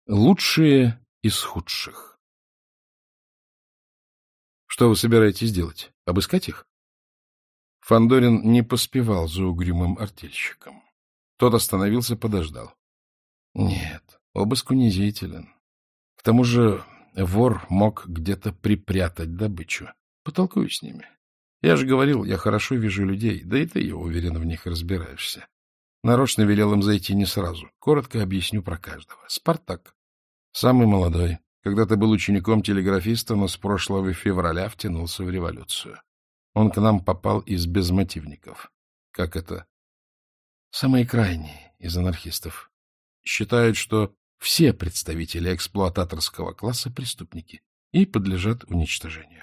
Лучшие из худших. Что вы собираетесь делать? Обыскать их? Фандорин не поспевал за угрюмым артельщиком. Тот остановился, подождал. Нет, обыск унизителен. К тому же вор мог где-то припрятать добычу. Потолкую с ними. Я же говорил, я хорошо вижу людей, да и ты, я уверен, в них разбираешься. Нарочно велел им зайти не сразу. Коротко объясню про каждого. Спартак. Самый молодой. Когда-то был учеником телеграфиста, но с прошлого февраля втянулся в революцию. Он к нам попал из безмотивников. Как это? Самые крайние из анархистов. Считают, что все представители эксплуататорского класса преступники и подлежат уничтожению.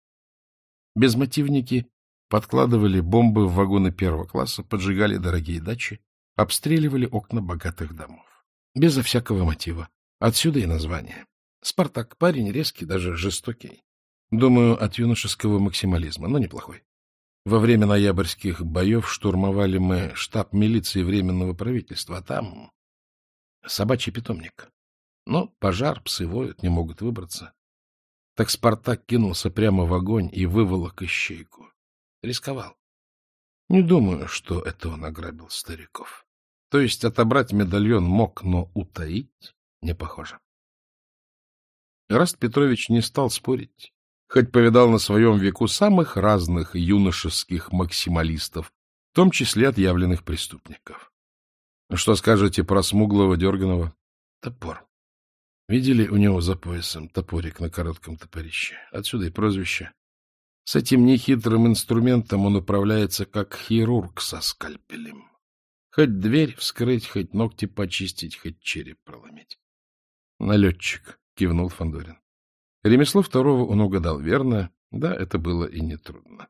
Безмотивники подкладывали бомбы в вагоны первого класса, поджигали дорогие дачи, обстреливали окна богатых домов. Безо всякого мотива. Отсюда и название. Спартак — парень резкий, даже жестокий. Думаю, от юношеского максимализма, но неплохой. Во время ноябрьских боев штурмовали мы штаб милиции Временного правительства, а там собачий питомник. Но пожар, псы воют, не могут выбраться. Так Спартак кинулся прямо в огонь и выволок ищейку. Рисковал. Не думаю, что это он ограбил стариков. То есть отобрать медальон мог, но утаить не похоже. Раст Петрович не стал спорить, хоть повидал на своем веку самых разных юношеских максималистов, в том числе отъявленных преступников. Что скажете про смуглого дерганого? Топор. Видели у него за поясом топорик на коротком топорище? Отсюда и прозвище. С этим нехитрым инструментом он управляется как хирург со скальпелем. Хоть дверь вскрыть, хоть ногти почистить, хоть череп проломить. Налетчик, кивнул Фандорин. Ремесло второго он угадал верно. Да, это было и нетрудно.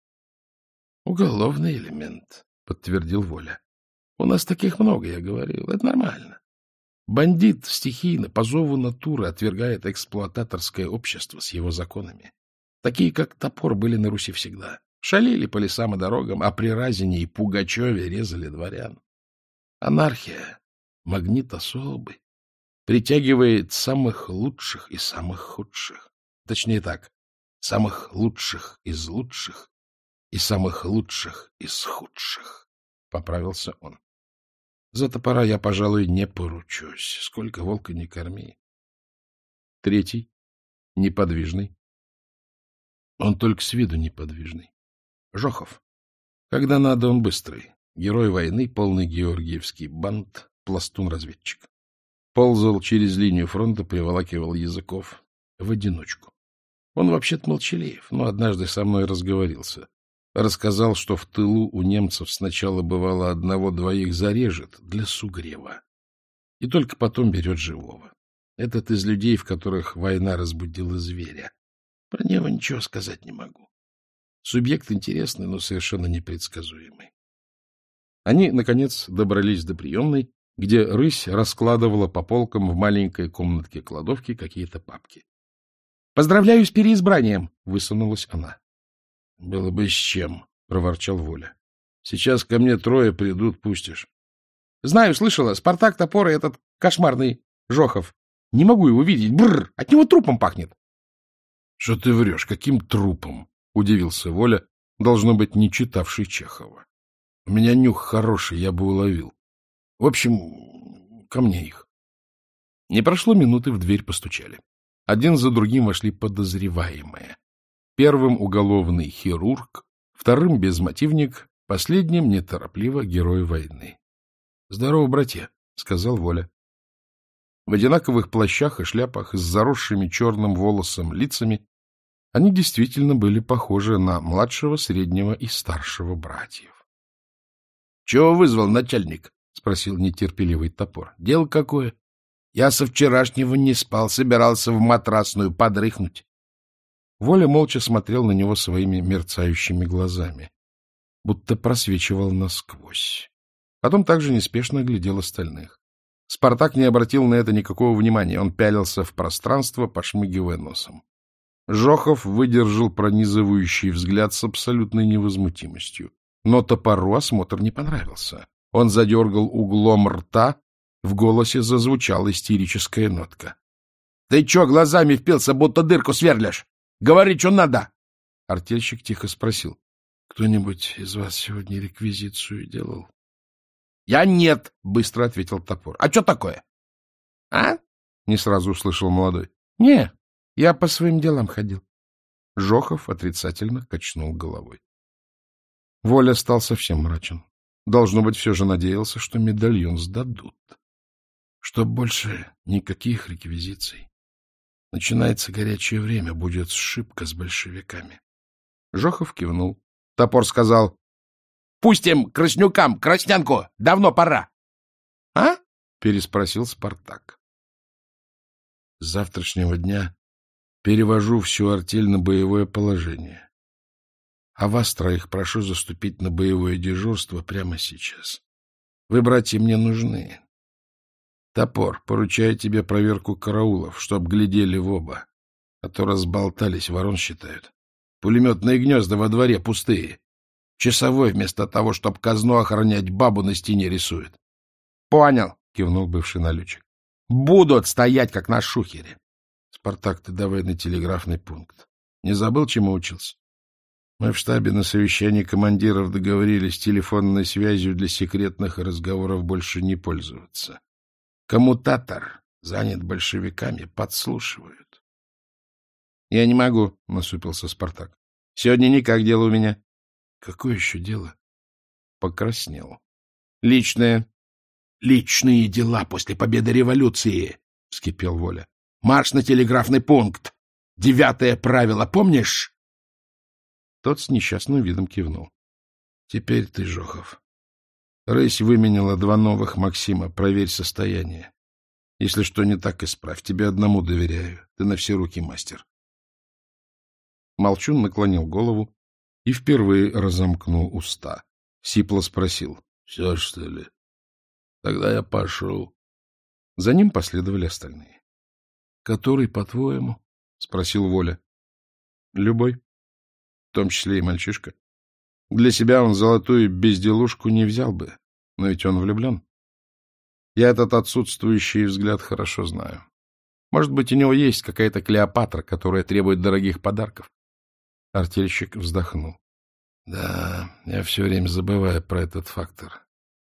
Уголовный элемент, подтвердил Воля. У нас таких много, я говорил. Это нормально. Бандит стихийно, по зову натуры, отвергает эксплуататорское общество с его законами. Такие, как Топор, были на Руси всегда. Шалили по лесам и дорогам, а при Разине и Пугачеве резали дворян. Анархия, магнит особый, притягивает самых лучших и самых худших. Точнее так, самых лучших из лучших и самых лучших из худших, — поправился он. За Топора я, пожалуй, не поручусь. Сколько волка не корми. Третий, неподвижный. Он только с виду неподвижный. Жохов. Когда надо, он быстрый. Герой войны, полный георгиевский бант, пластун-разведчик. Ползал через линию фронта, приволакивал языков. В одиночку. Он вообще-то молчалив, но однажды со мной разговорился. Рассказал, что в тылу у немцев сначала бывало одного-двоих зарежет для сугрева. И только потом берет живого. Этот из людей, в которых война разбудила зверя. Про него ничего сказать не могу. Субъект интересный, но совершенно непредсказуемый. Они, наконец, добрались до приемной, где рысь раскладывала по полкам в маленькой комнатке кладовки какие-то папки. — Поздравляю с переизбранием! — высунулась она. — Было бы с чем, — проворчал Воля. — Сейчас ко мне трое придут, пустишь. — Знаю, слышала. Спартак, Топор и этот кошмарный Жохов. Не могу его видеть. Бррр! От него трупом пахнет. — Что ты врешь? Каким трупом? — удивился Воля, должно быть, не читавший Чехова. — У меня нюх хороший, я бы уловил. В общем, ко мне их. Не прошло минуты, в дверь постучали. Один за другим вошли подозреваемые. Первым уголовный хирург, вторым безмотивник, последним неторопливо герой войны. — Здорово, братья, — сказал Воля. В одинаковых плащах и шляпах с заросшими черным волосом лицами они действительно были похожи на младшего, среднего и старшего братьев. — Чего вызвал начальник? — спросил нетерпеливый Топор. — Дело какое? Я со вчерашнего не спал, собирался в матрасную подрыхнуть. Воля молча смотрел на него своими мерцающими глазами, будто просвечивал насквозь. Потом также неспешно глядел остальных. Спартак не обратил на это никакого внимания, он пялился в пространство, пошмыгивая носом. Жохов выдержал пронизывающий взгляд с абсолютной невозмутимостью. Но Топору осмотр не понравился. Он задергал углом рта, В голосе зазвучала истерическая нотка. — Ты чё глазами впился, будто дырку сверлишь? Говори, что надо! Артельщик тихо спросил. — Кто-нибудь из вас сегодня реквизицию делал? — Я нет, — быстро ответил Топор. — А что такое? — А? — не сразу услышал молодой. — Не, я по своим делам ходил. Жохов отрицательно качнул головой. Воля стал совсем мрачен. Должно быть, все же надеялся, что медальон сдадут. Чтоб больше никаких реквизиций. Начинается горячее время, будет сшибка с большевиками. Жохов кивнул. Топор сказал: — Пустим краснюкам краснянку, давно пора. — А? — переспросил Спартак. — С завтрашнего дня перевожу всю артель на боевое положение. А вас троих прошу заступить на боевое дежурство прямо сейчас. Вы, братья, мне нужны. Топор, поручаю тебе проверку караулов, чтоб глядели в оба, а то разболтались, ворон считают. Пулеметные гнезда во дворе пустые. Часовой вместо того, чтоб казну охранять, бабу на стене рисует. — Понял, — кивнул бывший налетчик. — Будут стоять, как на шухере. — Спартак, ты давай на телеграфный пункт. Не забыл, чему учился? Мы в штабе на совещании командиров договорились телефонной связью для секретных разговоров больше не пользоваться. Коммутатор занят большевиками, подслушивают. — Я не могу, — насупился Спартак. — Сегодня никак дело у меня. — Какое еще дело? Покраснел. — Личное. — Личные дела после победы революции, — вскипел Воля. — Марш на телеграфный пункт. 9 правило, помнишь? Тот с несчастным видом кивнул. — Теперь ты, Жохов. Рысь выменяла 2 новых Максима. Проверь состояние. Если что не так, исправь. Тебе одному доверяю. Ты на все руки мастер. Молчун наклонил голову и впервые разомкнул уста. Сипло спросил: — Все, что ли? Тогда я пошел. За ним последовали остальные. — Который, по-твоему? — спросил Воля. — Любой. В том числе и мальчишка. Для себя он золотую безделушку не взял бы, но ведь он влюблен. Я этот отсутствующий взгляд хорошо знаю. Может быть, у него есть какая-то Клеопатра, которая требует дорогих подарков. Артельщик вздохнул. Да, я все время забываю про этот фактор.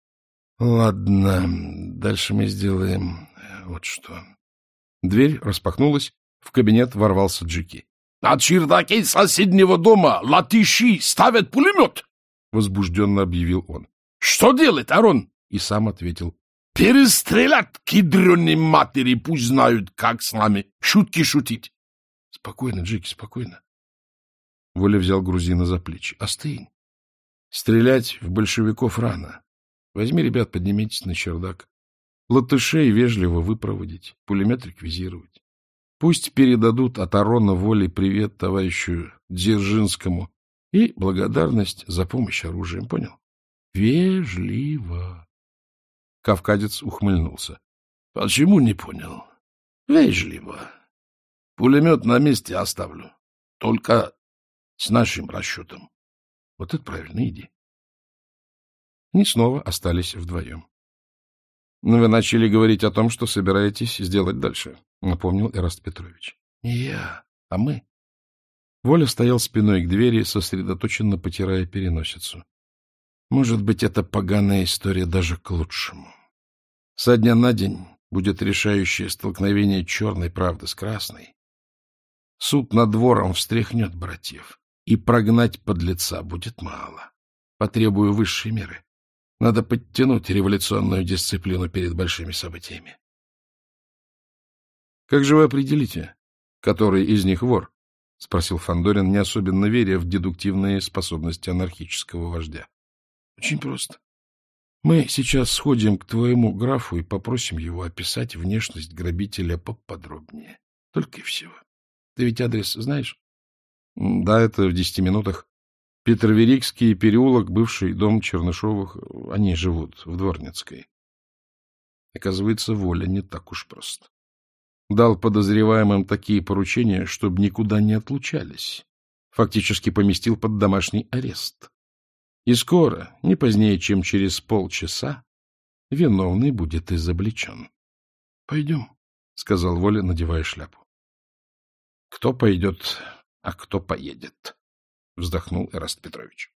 Ладно, дальше мы сделаем вот что. Дверь распахнулась, в кабинет ворвался Джики. — На чердаке соседнего дома латыши ставят пулемет! — возбужденно объявил он. — Что делать, Арон? И сам ответил: — Перестрелять к ядреной матери, пусть знают, как с нами шутки шутить. — Спокойно, Джики, спокойно. Воля взял грузина за плечи. — Остынь. Стрелять в большевиков рано. Возьми ребят, поднимитесь на чердак. Латышей вежливо выпроводить, пулемет реквизировать. Пусть передадут от Арона Воли привет товарищу Дзержинскому и благодарность за помощь оружием, понял? Вежливо. Кавказец ухмыльнулся. — Почему не понял? — Вежливо. Пулемет на месте оставлю. Только с нашим расчетом. — Вот это правильно, иди. Они снова остались вдвоем. — Но вы начали говорить о том, что собираетесь сделать дальше, — напомнил Эраст Петрович. — Не я, а мы. Воля стоял спиной к двери, сосредоточенно потирая переносицу. Может быть, эта поганая история даже к лучшему. Со дня на день будет решающее столкновение черной правды с красной. Суд над вором встряхнет братьев, и прогнать подлеца будет мало. Потребую высшей меры. Надо подтянуть революционную дисциплину перед большими событиями. — Как же вы определите, который из них вор? — спросил Фандорин, не особенно веря в дедуктивные способности анархического вождя. — Очень просто. Мы сейчас сходим к твоему графу и попросим его описать внешность грабителя поподробнее. Только и всего. Ты ведь адрес знаешь? — Да, это в 10 минутах. Петроверикский переулок, бывший дом Чернышовых. Они живут в Дворницкой. Оказывается, Воля не так уж прост. Дал подозреваемым такие поручения, чтобы никуда не отлучались. Фактически поместил под домашний арест. И скоро, не позднее, чем через полчаса, виновный будет изобличен. — Пойдем, — сказал Воля, надевая шляпу. — Кто пойдет, а кто поедет, — вздохнул Эраст Петрович.